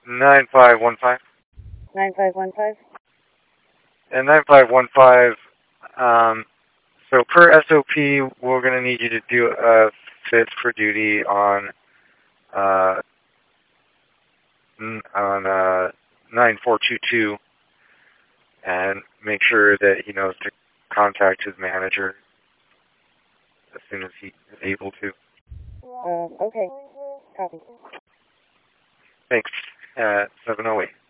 9515. 9515. And 9515, so per SOP, we're going to need you to do a fit for duty on 9422 and make sure that he knows to contact his manager as soon as he is able to. Okay. Copy. Thanks. 708.